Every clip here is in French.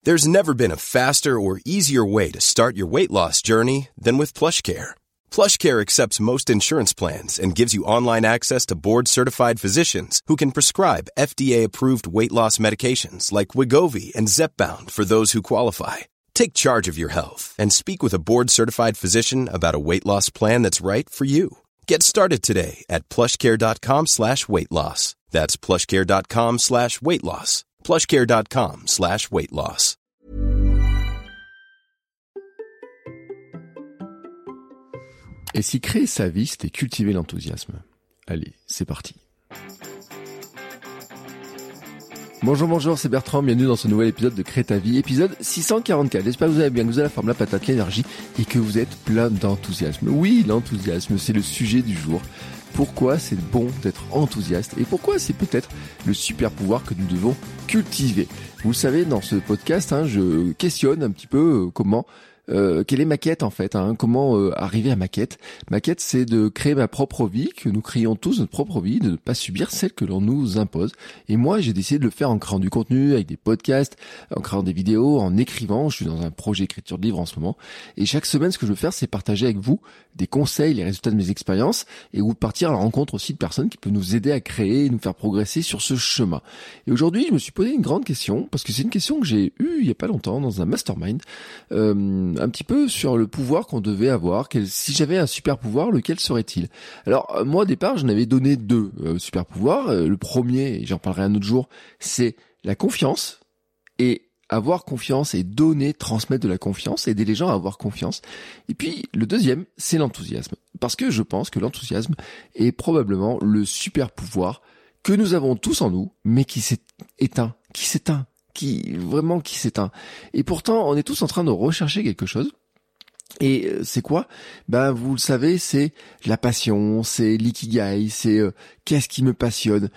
There's never been a faster or easier way to start your weight loss journey than with PlushCare. PlushCare accepts most insurance plans and gives you online access to board-certified physicians who can prescribe FDA-approved weight loss medications like Wegovy and Zepbound for those who qualify. Take charge of your health and speak with a board-certified physician about a weight loss plan that's right for you. Get started today at plushcare.com/weight loss. That's plushcare.com/weight loss. plushcare.com/weight loss. Et si créer sa vie, c'était cultiver l'enthousiasme? Allez, c'est parti. Bonjour, c'est Bertrand, bienvenue dans ce nouvel épisode de Crée ta vie, épisode 644. J'espère que vous allez bien, que vous avez la forme, la patate, l'énergie et que vous êtes plein d'enthousiasme. Oui, l'enthousiasme, c'est le sujet du jour. Pourquoi c'est bon d'être enthousiaste et pourquoi c'est peut-être le super pouvoir que nous devons cultiver. Vous le savez, dans ce podcast, je questionne un petit peu quelle est ma quête en fait, comment arriver à ma quête. Ma quête, c'est de créer ma propre vie, que nous créons tous notre propre vie, de ne pas subir celle que l'on nous impose. Et moi, j'ai décidé de le faire en créant du contenu, avec des podcasts, en créant des vidéos, en écrivant. Je suis dans un projet d'écriture de livre en ce moment. Et chaque semaine, ce que je veux faire, c'est partager avec vous des conseils, les résultats de mes expériences, et ou partir à la rencontre aussi de personnes qui peuvent nous aider à créer, nous faire progresser sur ce chemin. Et aujourd'hui, je me suis posé une grande question, parce que c'est une question que j'ai eue il y a pas longtemps dans un mastermind, un petit peu sur le pouvoir qu'on devait avoir. Si j'avais un super pouvoir, lequel serait-il? Alors moi au départ j'en avais donné deux super pouvoirs. Le premier, et j'en parlerai un autre jour, c'est la confiance, et avoir confiance et transmettre de la confiance, aider les gens à avoir confiance. Et puis le deuxième, c'est l'enthousiasme, parce que je pense que l'enthousiasme est probablement le super pouvoir que nous avons tous en nous, mais qui s'éteint. Et pourtant, on est tous en train de rechercher quelque chose. Et c'est quoi? Vous le savez, c'est la passion, c'est l'ikigai, c'est qu'est-ce qui me passionne.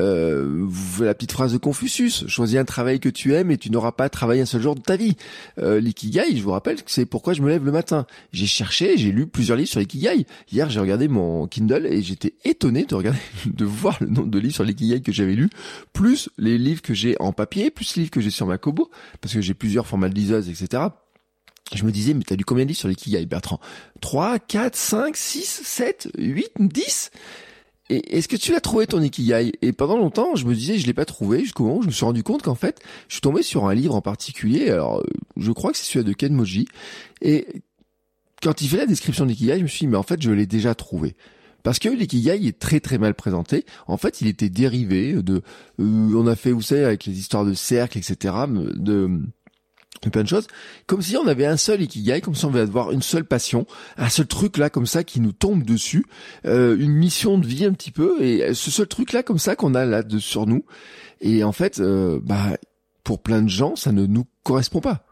La petite phrase de Confucius: choisis un travail que tu aimes et tu n'auras pas à travailler un seul jour de ta vie. L'ikigai, je vous rappelle que c'est pourquoi je me lève le matin. J'ai lu plusieurs livres sur l'ikigai. Hier, j'ai regardé mon Kindle et j'étais étonné de voir le nombre de livres sur l'ikigai que j'avais lu, plus les livres que j'ai en papier, plus les livres que j'ai sur ma Kobo, parce que j'ai plusieurs formats de liseuse, etc. Je me disais, mais t'as lu combien de livres sur l'ikigai, Bertrand? 3, 4, 5, 6, 7, 8, 10? Et est-ce que tu l'as trouvé ton ikigai? Et pendant longtemps, je me disais, je l'ai pas trouvé, jusqu'au moment où je me suis rendu compte qu'en fait, je suis tombé sur un livre en particulier. Alors, je crois que c'est celui de Ken Moji. Et quand il fait la description de l'ikigai, je me suis dit, mais en fait, je l'ai déjà trouvé. Parce que l'ikigai est très très mal présenté. En fait, il était dérivé on a fait, vous savez, avec les histoires de cercles, etc., plein de choses, comme si on avait un seul ikigai, comme si on devait avoir une seule passion, un seul truc là comme ça qui nous tombe dessus, une mission de vie un petit peu, et ce seul truc là comme ça qu'on a là sur nous. Et en fait, pour plein de gens, ça ne nous correspond pas.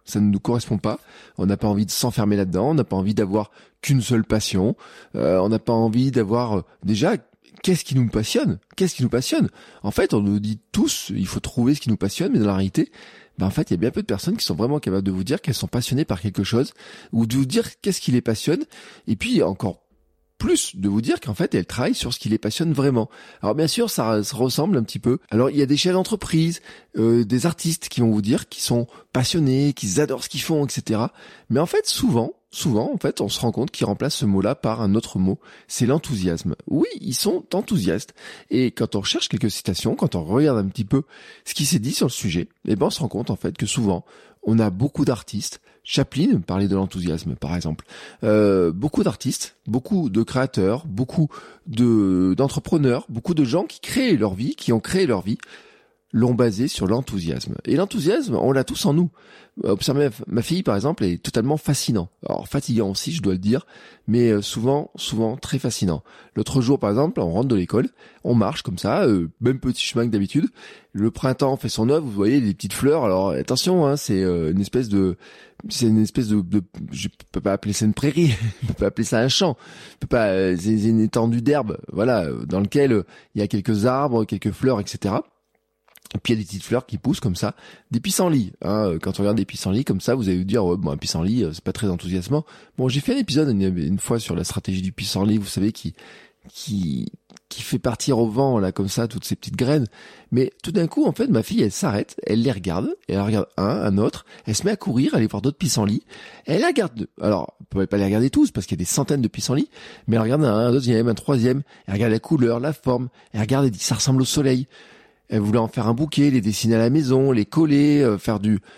On n'a pas envie de s'enfermer là-dedans, on n'a pas envie d'avoir qu'une seule passion, on n'a pas envie d'avoir déjà. Qu'est-ce qui nous passionne? En fait, on nous dit tous, il faut trouver ce qui nous passionne, mais dans la réalité, en fait, il y a bien peu de personnes qui sont vraiment capables de vous dire qu'elles sont passionnées par quelque chose, ou de vous dire qu'est-ce qui les passionne, et puis encore plus de vous dire qu'en fait, elles travaillent sur ce qui les passionne vraiment. Alors bien sûr, ça ressemble un petit peu. Alors il y a des chefs d'entreprise, des artistes qui vont vous dire qu'ils sont passionnés, qu'ils adorent ce qu'ils font, etc. Mais en fait, souvent, en fait, on se rend compte qu'ils remplacent ce mot-là par un autre mot, c'est l'enthousiasme. Oui, ils sont enthousiastes. Et quand on recherche quelques citations, quand on regarde un petit peu ce qui s'est dit sur le sujet, on se rend compte en fait que souvent, on a beaucoup d'artistes. Chaplin parlait de l'enthousiasme, par exemple. Beaucoup d'artistes, beaucoup de créateurs, beaucoup d'entrepreneurs, beaucoup de gens qui ont créé leur vie, l'ont basé sur l'enthousiasme. Et l'enthousiasme, on l'a tous en nous. Observez, ma fille, par exemple, est totalement fascinant. Alors, fatigant aussi, je dois le dire, mais souvent très fascinant. L'autre jour, par exemple, on rentre de l'école, on marche comme ça, même petit chemin que d'habitude. Le printemps fait son œuvre, vous voyez, des petites fleurs. Alors, attention, c'est une espèce de, je peux pas appeler ça une prairie, je peux pas appeler ça un champ, c'est une étendue d'herbe, voilà, dans lequel il y a quelques arbres, quelques fleurs, etc. Et puis il y a des petites fleurs qui poussent comme ça, des pissenlits. Quand on regarde des pissenlits comme ça, vous allez vous dire un pissenlit c'est pas très enthousiasmant. Bon, j'ai fait un épisode une fois sur la stratégie du pissenlit, vous savez, qui qui fait partir au vent, là, comme ça, toutes ces petites graines. Mais tout d'un coup, en fait, ma fille, elle s'arrête, elle les regarde, et elle regarde un autre, elle se met à courir, aller voir d'autres pissenlits, elle regarde deux. Alors, on peut pas les regarder tous, parce qu'il y a des centaines de pissenlits, mais elle regarde un deuxième, un troisième, elle regarde la couleur, la forme, elle regarde, elle dit, ça ressemble au soleil. Elle voulait en faire un bouquet, les dessiner à la maison, les coller, faire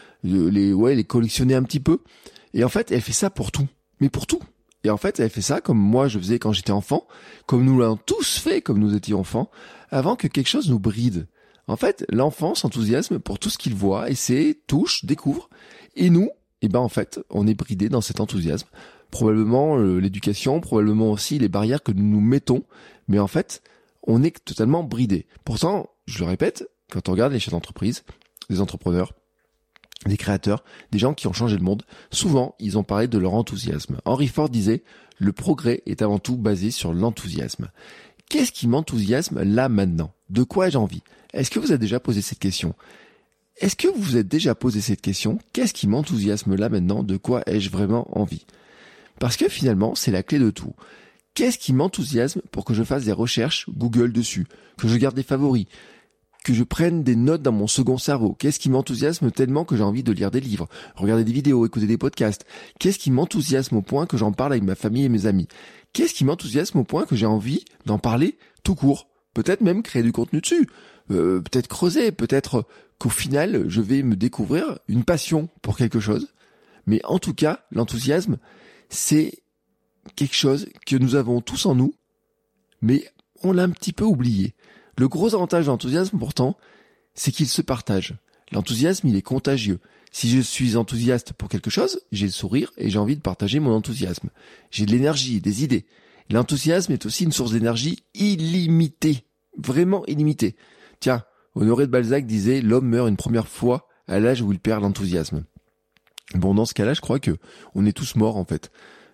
les collectionner un petit peu. Et en fait, elle fait ça pour tout. Mais pour tout. Et en fait, elle fait ça comme moi je faisais quand j'étais enfant, comme nous l'avons tous fait comme nous étions enfants, avant que quelque chose nous bride. En fait, l'enfant s'enthousiasme pour tout ce qu'il voit, essaie, touche, découvre. Et nous, en fait, on est bridé dans cet enthousiasme. Probablement l'éducation, probablement aussi les barrières que nous nous mettons. Mais en fait, on est totalement bridé. Pourtant, je le répète, quand on regarde les chefs d'entreprise, les entrepreneurs, des créateurs, des gens qui ont changé le monde, souvent, ils ont parlé de leur enthousiasme. Henry Ford disait, le progrès est avant tout basé sur l'enthousiasme. Qu'est-ce qui m'enthousiasme là maintenant? De quoi ai-je envie? Est-ce que vous avez déjà posé cette question? Est-ce que vous vous êtes déjà posé cette question? Qu'est-ce qui m'enthousiasme là maintenant? De quoi ai-je vraiment envie? Parce que finalement, c'est la clé de tout. Qu'est-ce qui m'enthousiasme pour que je fasse des recherches Google dessus, que je garde des favoris, que je prenne des notes dans mon second cerveau? Qu'est-ce qui m'enthousiasme tellement que j'ai envie de lire des livres, regarder des vidéos, écouter des podcasts? Qu'est-ce qui m'enthousiasme au point que j'en parle avec ma famille et mes amis? Qu'est-ce qui m'enthousiasme au point que j'ai envie d'en parler tout court? Peut-être même créer du contenu dessus, peut-être creuser, peut-être qu'au final, je vais me découvrir une passion pour quelque chose. Mais en tout cas, l'enthousiasme, c'est quelque chose que nous avons tous en nous, mais on l'a un petit peu oublié. Le gros avantage de l'enthousiasme, pourtant, c'est qu'il se partage. L'enthousiasme, il est contagieux. Si je suis enthousiaste pour quelque chose, j'ai le sourire et j'ai envie de partager mon enthousiasme. J'ai de l'énergie, des idées. L'enthousiasme est aussi une source d'énergie illimitée. Vraiment illimitée. Tiens, Honoré de Balzac disait « L'homme meurt une première fois à l'âge où il perd l'enthousiasme ». Bon, dans ce cas-là, je crois que on est tous morts, en fait.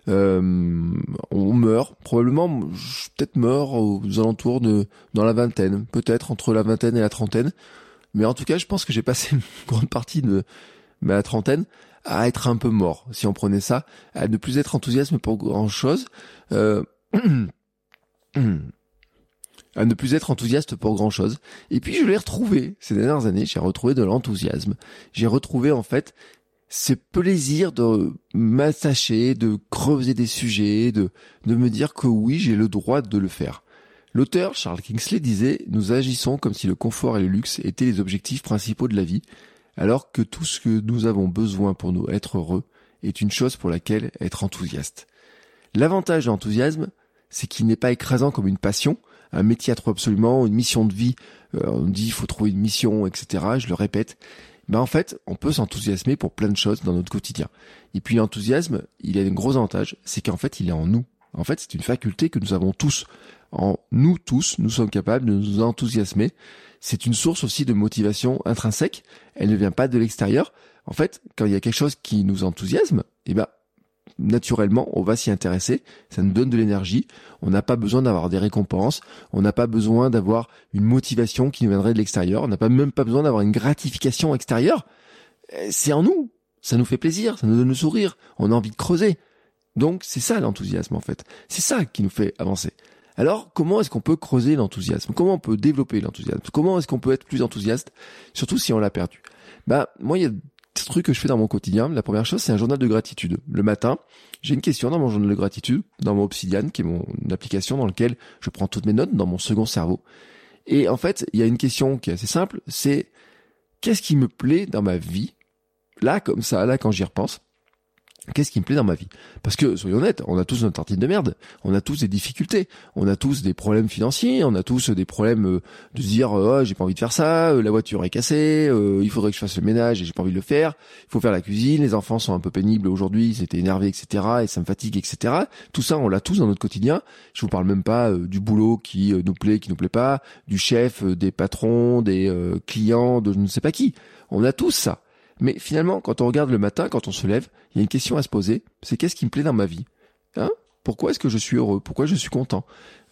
On meurt, probablement, peut-être mort aux alentours dans la vingtaine, peut-être entre la vingtaine et la trentaine. Mais en tout cas, je pense que j'ai passé une grande partie de ma trentaine à être un peu mort, si on prenait ça, à ne plus être enthousiaste pour grand-chose, à ne plus être enthousiaste pour grand-chose. Et puis je l'ai retrouvé ces dernières années, j'ai retrouvé de l'enthousiasme. J'ai retrouvé en fait ce plaisir de m'attacher, de creuser des sujets, de me dire que oui, j'ai le droit de le faire. L'auteur Charles Kingsley disait « Nous agissons comme si le confort et le luxe étaient les objectifs principaux de la vie, alors que tout ce que nous avons besoin pour nous être heureux est une chose pour laquelle être enthousiaste. » L'avantage de l'enthousiasme, c'est qu'il n'est pas écrasant comme une passion, un métier à trouver absolument, une mission de vie. On dit il faut trouver une mission, etc. Je le répète. Mais en fait, on peut s'enthousiasmer pour plein de choses dans notre quotidien. Et puis l'enthousiasme, il a un gros avantage, c'est qu'en fait, il est en nous. En fait, c'est une faculté que nous avons tous. En nous tous, nous sommes capables de nous enthousiasmer. C'est une source aussi de motivation intrinsèque. Elle ne vient pas de l'extérieur. En fait, quand il y a quelque chose qui nous enthousiasme, naturellement, on va s'y intéresser. Ça nous donne de l'énergie. On n'a pas besoin d'avoir des récompenses. On n'a pas besoin d'avoir une motivation qui nous viendrait de l'extérieur. On n'a même pas besoin d'avoir une gratification extérieure. C'est en nous. Ça nous fait plaisir. Ça nous donne le sourire. On a envie de creuser. Donc, c'est ça l'enthousiasme, en fait. C'est ça qui nous fait avancer. Alors, comment est-ce qu'on peut creuser l'enthousiasme? Comment on peut développer l'enthousiasme? Comment est-ce qu'on peut être plus enthousiaste? Surtout si on l'a perdu. Moi, il y a des trucs que je fais dans mon quotidien. La première chose, c'est un journal de gratitude. Le matin, j'ai une question dans mon journal de gratitude, dans mon Obsidian, qui est mon application dans laquelle je prends toutes mes notes dans mon second cerveau. Et en fait, il y a une question qui est assez simple, c'est qu'est-ce qui me plaît dans ma vie? Là, comme ça, là, quand j'y repense, qu'est-ce qui me plaît dans ma vie? Parce que, soyons honnêtes, on a tous notre tartine de merde, on a tous des difficultés, on a tous des problèmes financiers, on a tous des problèmes de se dire oh, j'ai pas envie de faire ça, la voiture est cassée, il faudrait que je fasse le ménage et j'ai pas envie de le faire, il faut faire la cuisine, les enfants sont un peu pénibles aujourd'hui, ils étaient énervés, etc. et ça me fatigue, etc. Tout ça, on l'a tous dans notre quotidien. Je vous parle même pas du boulot qui nous plaît, qui nous plaît pas, du chef, des patrons, des clients, de je ne sais pas qui. On a tous ça. Mais finalement, quand on regarde le matin, quand on se lève, il y a une question à se poser, c'est qu'est-ce qui me plaît dans ma vie? Pourquoi est-ce que je suis heureux? Pourquoi je suis content?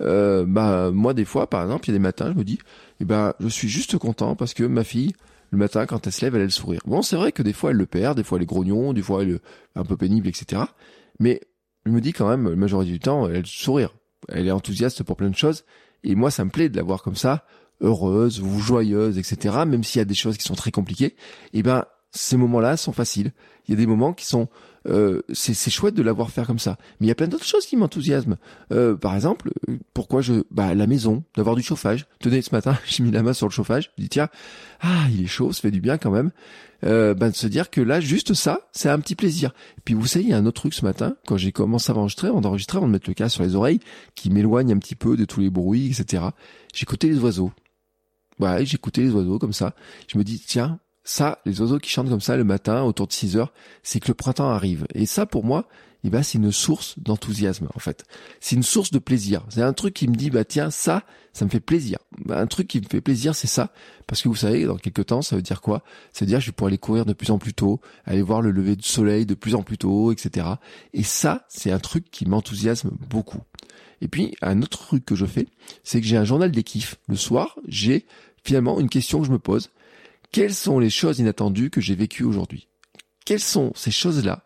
Moi, des fois, par exemple, il y a des matins, je me dis, je suis juste content parce que ma fille, le matin, quand elle se lève, elle a le sourire. Bon, c'est vrai que des fois, elle le perd, des fois, elle est grognon, des fois, elle est un peu pénible, etc. Mais je me dis quand même, la majorité du temps, elle a le sourire. Elle est enthousiaste pour plein de choses. Et moi, ça me plaît de la voir comme ça, heureuse ou joyeuse, etc. Même s'il y a des choses qui sont très compliquées, eh ben, ces moments-là sont faciles. Il y a des moments qui sont... c'est chouette de la voir faire comme ça. Mais il y a plein d'autres choses qui m'enthousiasment. Par exemple, pourquoi la maison, d'avoir du chauffage. Tenez, ce matin, j'ai mis la main sur le chauffage. Je dis, tiens, il est chaud, ça fait du bien quand même. De se dire que là, juste ça, c'est un petit plaisir. Et puis vous savez, il y a un autre truc ce matin, quand j'ai commencé à enregistrer, avant de mettre le casque sur les oreilles, qui m'éloigne un petit peu de tous les bruits, etc. J'écoutais les oiseaux. Ouais, j'écoutais les oiseaux comme ça. Je me dis, tiens, ça, les oiseaux qui chantent comme ça le matin, autour de 6 heures, c'est que le printemps arrive. Et ça, pour moi, c'est une source d'enthousiasme, en fait. C'est une source de plaisir. C'est un truc qui me dit, tiens, ça me fait plaisir. Un truc qui me fait plaisir, c'est ça. Parce que vous savez, dans quelques temps, ça veut dire quoi? Ça veut dire que je vais pouvoir aller courir de plus en plus tôt, aller voir le lever du soleil de plus en plus tôt, etc. Et ça, c'est un truc qui m'enthousiasme beaucoup. Et puis, un autre truc que je fais, c'est que j'ai un journal des kiffs. Le soir, j'ai finalement une question que je me pose. Quelles sont les choses inattendues que j'ai vécues aujourd'hui? Quelles sont ces choses-là?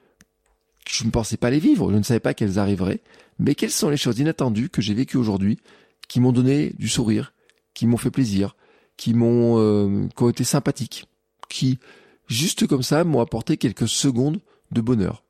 Je ne pensais pas les vivre, je ne savais pas qu'elles arriveraient, mais quelles sont les choses inattendues que j'ai vécues aujourd'hui, qui m'ont donné du sourire, qui m'ont fait plaisir, qui ont été sympathiques, qui, juste comme ça, m'ont apporté quelques secondes de bonheur?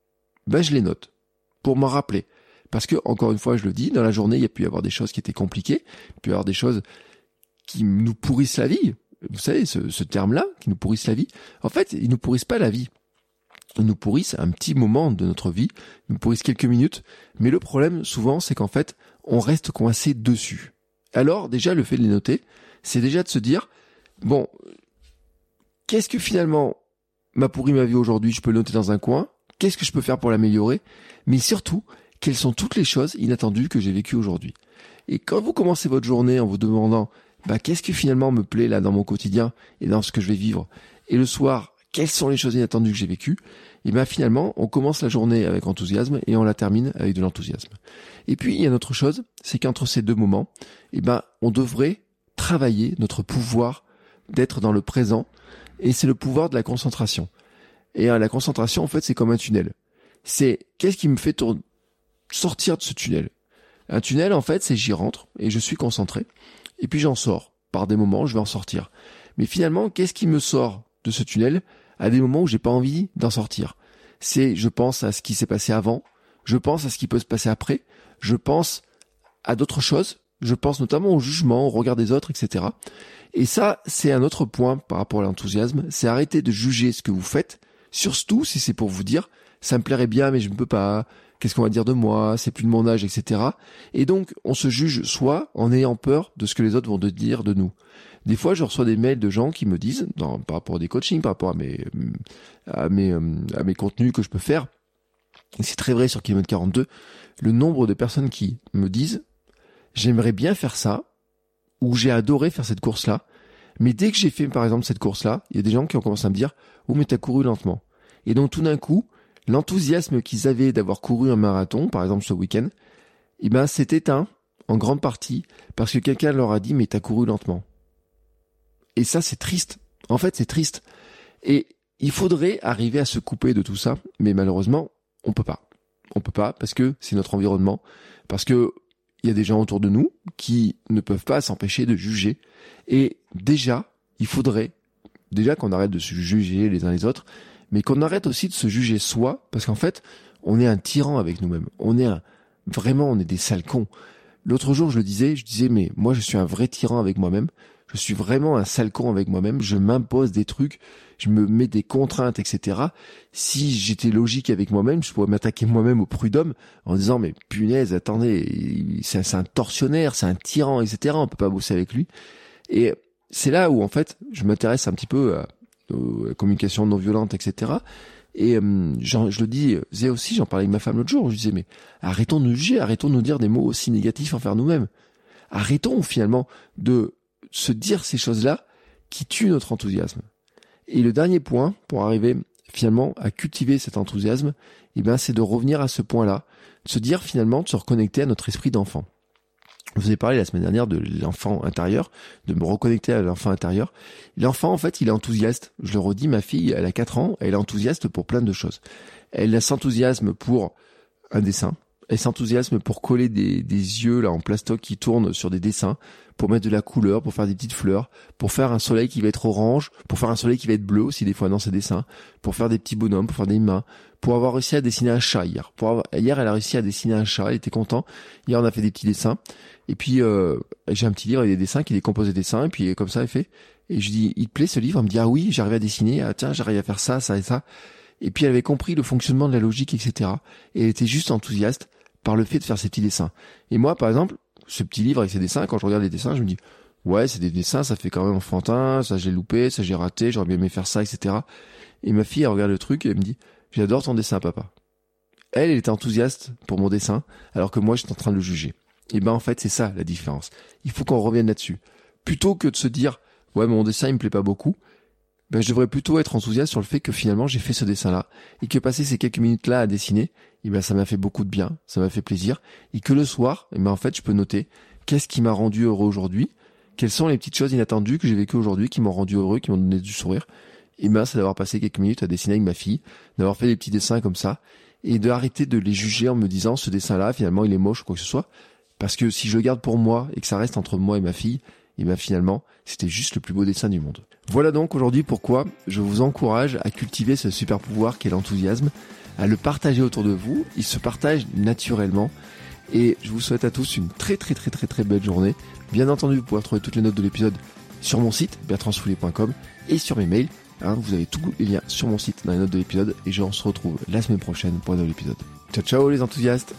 Je les note, pour m'en rappeler. Parce que, encore une fois, je le dis, dans la journée, il y a pu y avoir des choses qui étaient compliquées, il y a pu y avoir des choses qui nous pourrissent la vie. Vous savez, ce terme-là, qui nous pourrissent la vie, en fait, ils nous pourrissent pas la vie. Ils nous pourrissent un petit moment de notre vie, ils nous pourrissent quelques minutes, mais le problème, souvent, c'est qu'en fait, on reste coincé dessus. Alors, déjà, le fait de les noter, c'est déjà de se dire, bon, qu'est-ce que finalement m'a pourri ma vie aujourd'hui? Je peux le noter dans un coin. Qu'est-ce que je peux faire pour l'améliorer? Mais surtout, quelles sont toutes les choses inattendues que j'ai vécues aujourd'hui? Et quand vous commencez votre journée en vous demandant, qu'est-ce qui finalement me plaît là dans mon quotidien et dans ce que je vais vivre? Et le soir, quelles sont les choses inattendues que j'ai vécues? Et finalement, on commence la journée avec enthousiasme et on la termine avec de l'enthousiasme. Et puis, il y a une autre chose, c'est qu'entre ces deux moments, on devrait travailler notre pouvoir d'être dans le présent, et c'est le pouvoir de la concentration. Et la concentration, en fait, c'est comme un tunnel. C'est qu'est-ce qui me fait sortir de ce tunnel? Un tunnel, en fait, c'est j'y rentre et je suis concentré. Et puis j'en sors. Par des moments, je vais en sortir. Mais finalement, qu'est-ce qui me sort de ce tunnel à des moments où j'ai pas envie d'en sortir? Je pense à ce qui s'est passé avant, je pense à ce qui peut se passer après, je pense à d'autres choses, je pense notamment au jugement, au regard des autres, etc. Et ça, c'est un autre point par rapport à l'enthousiasme, c'est arrêter de juger ce que vous faites, surtout si c'est pour vous dire, ça me plairait bien mais je ne peux pas, qu'est-ce qu'on va dire de moi, c'est plus de mon âge, etc. Et donc, on se juge soit en ayant peur de ce que les autres vont dire de nous. Des fois, je reçois des mails de gens qui me disent, par rapport à des coachings, par rapport à mes contenus que je peux faire, et c'est très vrai sur Kilomètre 42, le nombre de personnes qui me disent, j'aimerais bien faire ça, ou j'ai adoré faire cette course-là, mais dès que j'ai fait, par exemple, cette course-là, il y a des gens qui ont commencé à me dire, oh, mais t'as couru lentement. Et donc, tout d'un coup, l'enthousiasme qu'ils avaient d'avoir couru un marathon, par exemple ce week-end, s'est éteint en grande partie parce que quelqu'un leur a dit mais t'as couru lentement. Et ça c'est triste. En fait c'est triste. Et il faudrait arriver à se couper de tout ça, mais malheureusement on peut pas. On peut pas parce que c'est notre environnement, parce que il y a des gens autour de nous qui ne peuvent pas s'empêcher de juger. Et déjà il faudrait qu'on arrête de se juger les uns les autres. Mais qu'on arrête aussi de se juger soi, parce qu'en fait, on est un tyran avec nous-mêmes. On est des sales cons. L'autre jour, je disais, mais moi, je suis un vrai tyran avec moi-même. Je suis vraiment un sale con avec moi-même. Je m'impose des trucs, je me mets des contraintes, etc. Si j'étais logique avec moi-même, je pourrais m'attaquer moi-même au prud'homme en disant, mais punaise, attendez, c'est un tortionnaire, c'est un tyran, etc. On peut pas bosser avec lui. Et c'est là où, en fait, je m'intéresse un petit peu à communication non violente, etc. Et je le disais aussi, j'en parlais avec ma femme l'autre jour, je disais mais arrêtons de nous juger, arrêtons de nous dire des mots aussi négatifs envers nous-mêmes. Arrêtons finalement de se dire ces choses-là qui tuent notre enthousiasme. Et le dernier point, pour arriver finalement à cultiver cet enthousiasme, c'est de revenir à ce point-là, de se dire finalement, de se reconnecter à notre esprit d'enfant. Je vous ai parlé la semaine dernière de l'enfant intérieur, de me reconnecter à l'enfant intérieur. L'enfant, en fait, il est enthousiaste. Je le redis, ma fille, elle a 4 ans, elle est enthousiaste pour plein de choses. Elle a s'enthousiasme pour un dessin, Elle s'enthousiasme pour coller des yeux là en plastoc qui tournent sur des dessins, pour mettre de la couleur, pour faire des petites fleurs, pour faire un soleil qui va être orange, pour faire un soleil qui va être bleu aussi des fois dans ses dessins, pour faire des petits bonhommes, pour faire des mains, pour avoir réussi à dessiner un chat hier. Hier, elle a réussi à dessiner un chat, elle était contente. Hier, on a fait des petits dessins. Et puis, j'ai un petit livre avec des dessins qui décompose des dessins, et puis comme ça, elle fait. Et je dis, il te plaît ce livre? Elle me dit, ah oui, j'arrive à dessiner, ah tiens, j'arrive à faire ça, ça et ça. Et puis, elle avait compris le fonctionnement de la logique, etc. Et elle était juste enthousiaste par le fait de faire ces petits dessins. Et moi, par exemple, ce petit livre avec ses dessins, quand je regarde les dessins, je me dis, ouais, c'est des dessins, ça fait quand même enfantin, ça j'ai loupé, ça j'ai raté, j'aurais bien aimé faire ça, etc. Et ma fille, elle regarde le truc et elle me dit, j'adore ton dessin, papa. Elle était enthousiaste pour mon dessin, alors que moi, j'étais en train de le juger. Et ben, en fait, c'est ça, la différence. Il faut qu'on revienne là-dessus. Plutôt que de se dire, ouais, mon dessin, il me plaît pas beaucoup, ben, je devrais plutôt être enthousiaste sur le fait que finalement, j'ai fait ce dessin-là, et que passer ces quelques minutes-là à dessiner, et ben, ça m'a fait beaucoup de bien, ça m'a fait plaisir, et que le soir, et ben, en fait, je peux noter, qu'est-ce qui m'a rendu heureux aujourd'hui? Quelles sont les petites choses inattendues que j'ai vécues aujourd'hui qui m'ont rendu heureux, qui m'ont donné du sourire? Et ben, c'est d'avoir passé quelques minutes à dessiner avec ma fille, d'avoir fait des petits dessins comme ça, et d'arrêter de les juger en me disant, ce dessin-là, finalement, il est moche ou quoi que ce soit. Parce que si je le garde pour moi, et que ça reste entre moi et ma fille, et ben, finalement, c'était juste le plus beau dessin du monde. Voilà donc aujourd'hui pourquoi je vous encourage à cultiver ce super pouvoir qu'est l'enthousiasme, à le partager autour de vous. Il se partage naturellement. Et je vous souhaite à tous une très belle journée. Bien entendu, vous pouvez retrouver toutes les notes de l'épisode sur mon site, bertrandsfoulier.com, et sur mes mails. Vous avez tous les liens sur mon site dans les notes de l'épisode. Et on se retrouve la semaine prochaine pour un nouvel épisode. Ciao, ciao les enthousiastes!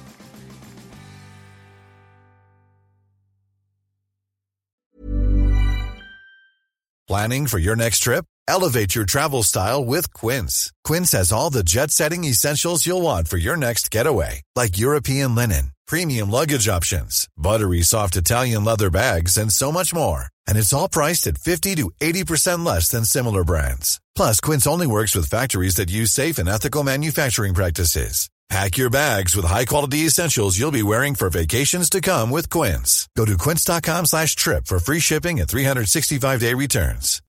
Planning for your next trip? Elevate your travel style with Quince. Quince has all the jet-setting essentials you'll want for your next getaway, like European linen, premium luggage options, buttery soft Italian leather bags, and so much more. And it's all priced at 50 to 80% less than similar brands. Plus, Quince only works with factories that use safe and ethical manufacturing practices. Pack your bags with high-quality essentials you'll be wearing for vacations to come with Quince. Go to quince.com/trip for free shipping and 365-day returns.